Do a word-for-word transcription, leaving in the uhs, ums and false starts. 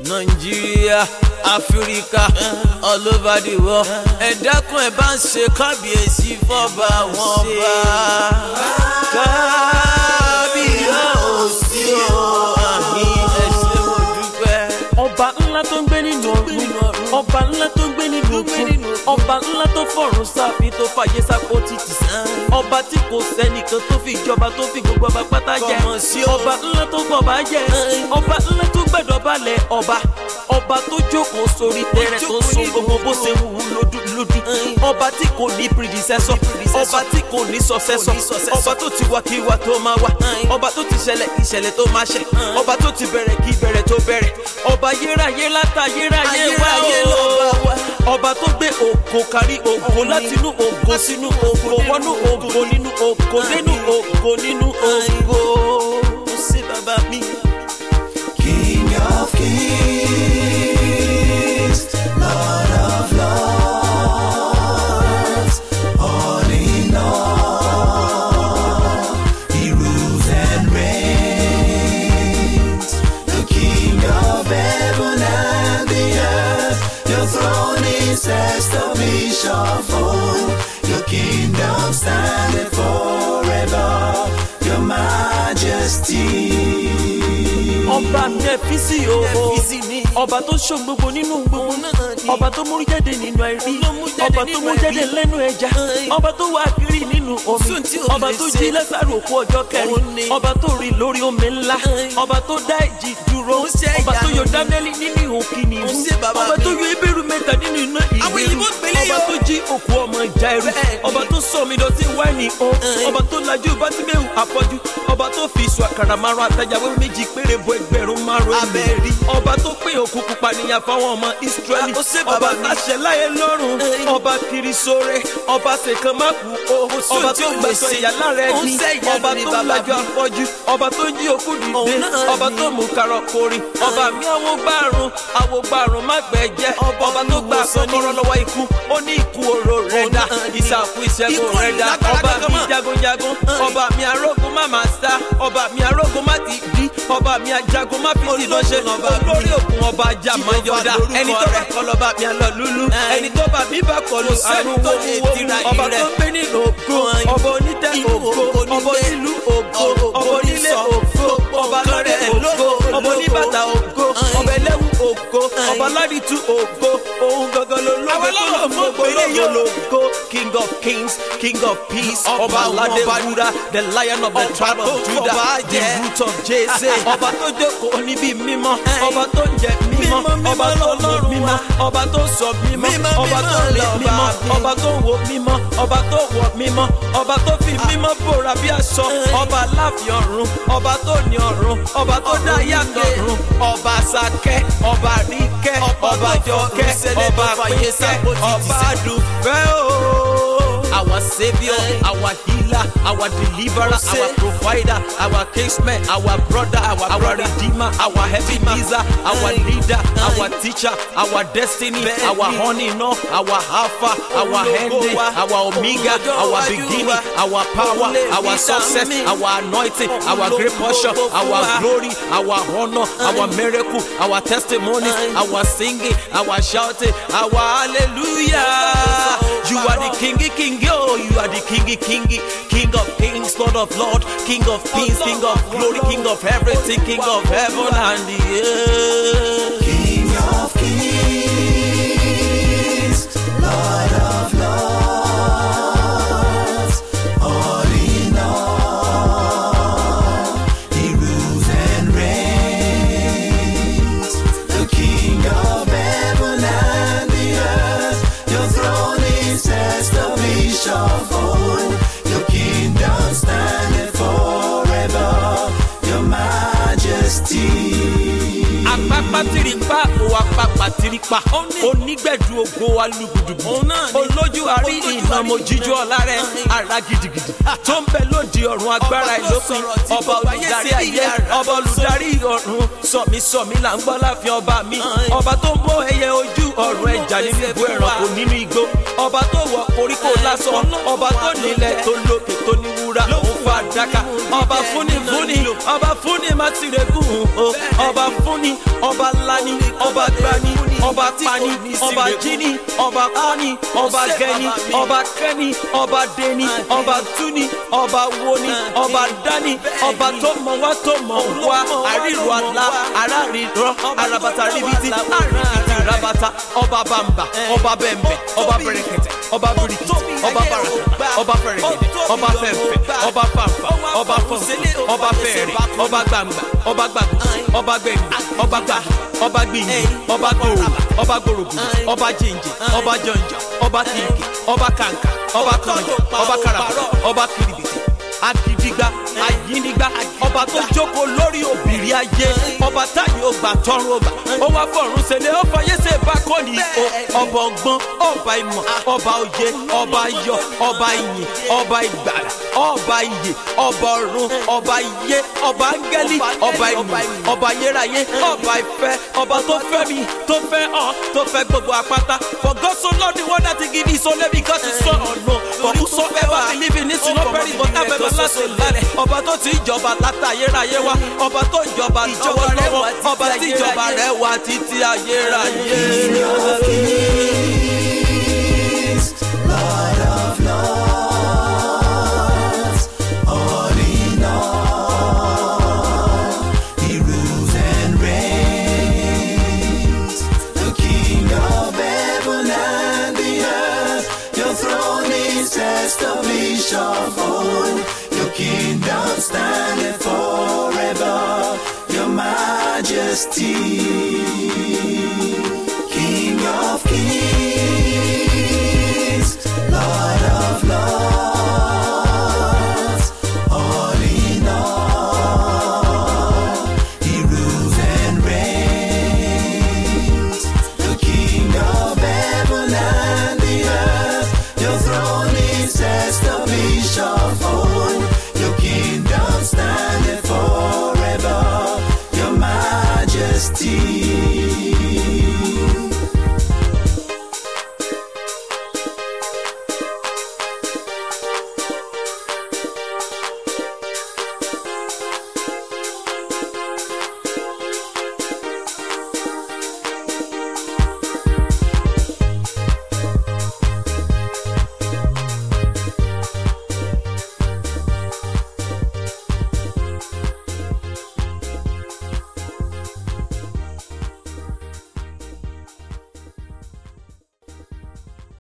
Nigeria, Africa, all over the world. Ẹ dákun ẹ bá ń ṣe kábíyèsí fọ́ba wọn bá. Kábíyèsí o, àmì ẹ ṣé mo dúpẹ́. Ọba ńlá tó ń gbé nínú ọ̀run, ọba ńlá tó ń gbé nínú òkun, ọba ńlá tó fọ̀run sáfì tó fàyè sápò títì sàn. Ọba tí kò sẹ́nìkan tó fi ìjọba tó fi gbogbo ọba pátá jẹ. Ọba ńlá tó fọba jẹ, ọba ńlá tó gbẹ̀dọ̀ balẹ̀ ọba. Ọba tó jókòó sórí tẹrẹ tó sun gbogbo bó ṣe wù ú lódúlódú. Ọba tí kò ní predecessor, ọba tí kò ní successor, ọba tó ti wá kí wá tó máa wá, ọba tó ti ṣẹlẹ̀ ìṣẹ̀lẹ̀ tó máa ṣẹ, ọba tó ti bẹ̀rẹ̀ kí bẹ̀rẹ̀ tó bẹ̀rẹ̀, ọba yérayé látayérayé wá o. Ọba tó gbé ògo kárí ògo látinú ògo sínú ògo wọnú ògo nínú ògo nínú ògo nínú ògo. Ó ṣé bàbá mi. King of kings, Lord of lords, all in all, he rules and reigns. The King of heaven and the earth, your throne is established of old. Your kingdom standeth forever, your majesty. Ọba mi ẹ fi sí o, ọba tó ṣó gbogbo nínú gbogbo, ọba tó mú jáde nínú àìrí, ọba tó mú jáde lẹ́nu ẹja, ọba tó wà kiri nínú omi, ọba tó jí Lásárù òkú ọjọ́ kẹrin, ọba tó rìn lórí omi ńlá, ọba tó dá ìjì dúró, ọba tó yọ Dáníẹ́lì nínú ihò kìnìún, ọba tó yọ Hébérù mẹ́ta nínú iná ìléru, ọba tó jí òkú ọmọ Jáírù, ọba tó sọ omi dọ̀tí wáìnì o, ọba tó lajú Bátíméù afọ́jú, ọba tó fi ìṣù àkàrà márùn àtàjàwé méjì péré bo ẹgbẹ̀rún márùn abẹ́rí, ọba tó pín òkú pupa níyà fáwọn ọmọ Ísírẹ́lì, ọba láṣẹ láyé lọ́run, ọba kiri sóre, ọba ṣèkan má kú o, ọba tó gbẹ̀sọ̀ ìyà lára ẹni, ọba tó lajú afọ́jú, ọba tó jí òkú dìde, ọba tó mú karọ̀ kórì, ọba mi àwọn gbàrún àwọn gbàrún má gbẹ̀jẹ́, ọba tó gbà kọ́kọ́rọ́ lọ́wọ́ ikú, ó ní ikú oró rẹ̀ dá, ìsàkú ìṣẹ́gun rẹ̀ dá, ọba mi jagunjagun, ọba mi arógun má máa sá, ọba mi arógun má ti dí, ọba mi ajagun má fi ti lọ́ṣẹ́, olórí òkun ọba ajá máa yọ̀dá, ẹni tó bá kọ́ lọ́ba mi àlọ́ lúlú, ẹni tó bá mi bá kọ́ lù àrùn wọ́wọ́, ọba tó gbé nínú ògo, ọba onítẹ̀ ògo, ọba onílù ògo, ọba onílé ògo, ọba lọ́rẹ̀ ògo, ọba oníbàtà ògo, ọba ẹlẹ́wù ògo, ọba ládìtú ògo, òun gangan ló lógo tó lọ fún gbogbo lógo. King of kings, King of peace, ọba aládé wúrà, the lion of the tribe of Judah, the root of Jesse, ọba tó jókòó níbi mímọ́, ọba tó ń jẹ mímọ́, ọba tó lọ mímọ́, ọba tó sọ mímọ́, ọba tó lè mímọ́, ọba tó wò mímọ́, ọba tó wọ̀ mímọ́, ọba tó fi mímọ́ bòrà bí aṣọ, ọba láfi ọ̀run, ọba tó ní ọ̀run, ọba tó dá yàtọ̀ ọ̀run, ọba sàkẹ́, ọba ríkẹ́, ọba jọkẹ́, ọba pínkẹ́, ọba dùfẹ́ o. Our savior, our healer, our deliverer, our provider, our kinsman, our brother, our, our redeemer, our heavy miser, our leader, our teacher, our destiny, our honey, no, our alpha, our ending, our omega, our beginning, our power, our success, our anointing, our great portion, our glory, our honor, our miracle, our testimonies, our singing, our shouting, our hallelujah. You are the kingy kingy, oh, you are the kingy kingy, King of kings, Lord of lords, King of kings, King of glory, King of everything, King of heaven and the earth. King of kings, Lord of lords, all in all, he rules and reigns. The King of heaven and the earth, your throne is established of old. Your kingdom standeth forever, your majesty. Apapa tiripa o apapa tiripa, onígbẹ̀dù ògo alùgùdùgbù, olójú àrí iná mojíjú ọlá rẹ̀, ara gidigidi tó ń bẹ lóde ọ̀run agbára ìlópin, ọba olùdarí ayé, ọba olùdarí ọ̀run, sọ̀mí sọ̀mí là ń gbọ́ láàfin ọba mi, ọba tó ń bọ́ ẹyẹ ojú ọ̀run ẹja nínú ibú ẹranko nínú igbó, ọba tó wọ koríko lásán, ọba tó nílẹ̀ tó lókè tó ní wúrà, òun fàdákà ọba fúnni fúnni ọba fúnni má ti regún o ọba fúnni ọba lani ọba gbani ọba pani ọba jíni ọba kọ́ni ọba gẹni ọba kẹ́ni ọba deni ọba túni ọba woni ọba dání ọba tó mọ̀ wá tó mọ̀ wá àríro àlá aráàlú arabata ribiti àríkìtì rabata ọba bàmbà ọba bẹ̀m̀bẹ̀ ọba bẹ̀rẹ̀kẹ̀tẹ̀ ọba bìrìkìtì ọba bàràkàtà ọba fẹ̀rẹ̀gẹ̀dẹ̀ ọba fẹ̀fẹ̀ ọba fàfà ọba fọ̀fẹ̀ ọba fẹ̀rẹ̀ ọba gbàngbà ọba gbàgbà ọba gbẹ̀ngbà ọba gbà ọba gbìyànjú ọba gbòòrò ọba gbòrògbò ọba jìnjì ọba jọ̀njà ọba kìkì ọba kàǹkà ọba kànjà ọba karabà ọba kiribiti akidigba ayinigba ọba tó jókòó lórí òbírí ayé ọba táyé ògbà tọrùn ògbà ó wá fọ̀run ṣẹlẹ̀ ó fàyè ṣe bákọ́ni o ọba ọgbọ́n ọba ìmọ̀ ọba òye ọba ayọ̀ ọba ìyìn ọba ìgbàlà ọba ìyè ọba ọ̀run ọba ìyè ọba áńgẹ́lì ọba ìmọ̀ ọba ayérayé ọba ìfẹ́ ọba tó fẹ́ mi tó fẹ́ ọ tó fẹ́ gbogbo àpáta for God so loved the world that he give his only begotten son ọ̀nà for whosoever believe in him shall not perish but have everlasting life ọba tó ti jọba látayérayé wa ọba tó jọba lọ́wọ́lọ́wọ́ ọba tí ìjọba rẹ̀ wà títí ayérayé. King of kings, Lord of lords, all in all, he rules and reigns. The King of heaven and the earth, your throne is established of old. Your kingdom standeth forever, your majesty. King of kings.